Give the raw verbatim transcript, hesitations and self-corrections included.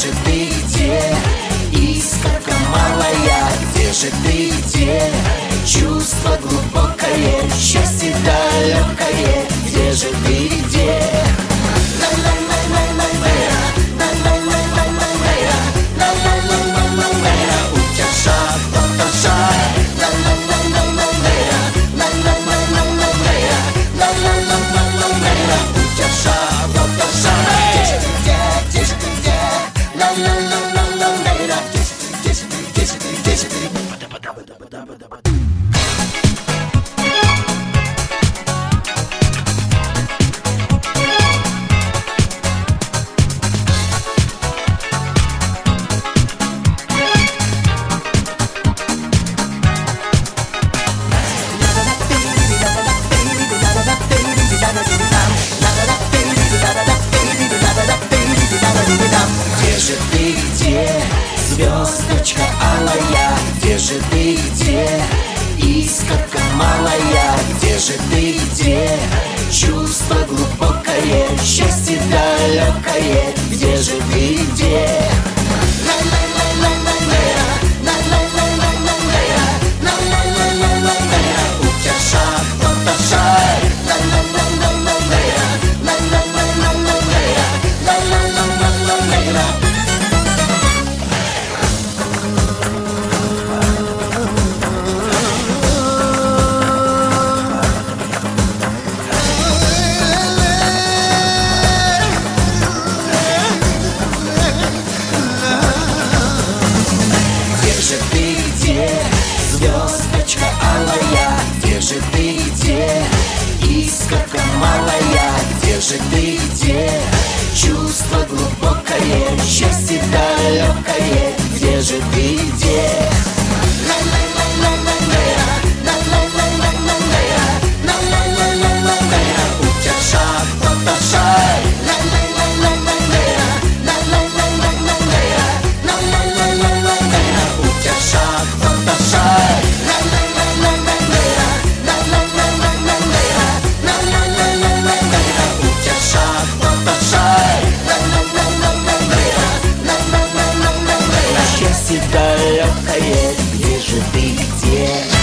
же ты, где? Искорка малая, где же ты, где? Чувство глубокое, счастье далекое, где же ты, где? Звездочка алая, где же ты, где? Искорка малая, где же ты, где? Чувство глубокое, счастье далекое, где же ты, где? Звездочка алая, где же ты, где? Искорка малая, где же ты, где? Чувство глубокое, счастье далекое, где же ты, где? Счастье далекое, где же ты, где?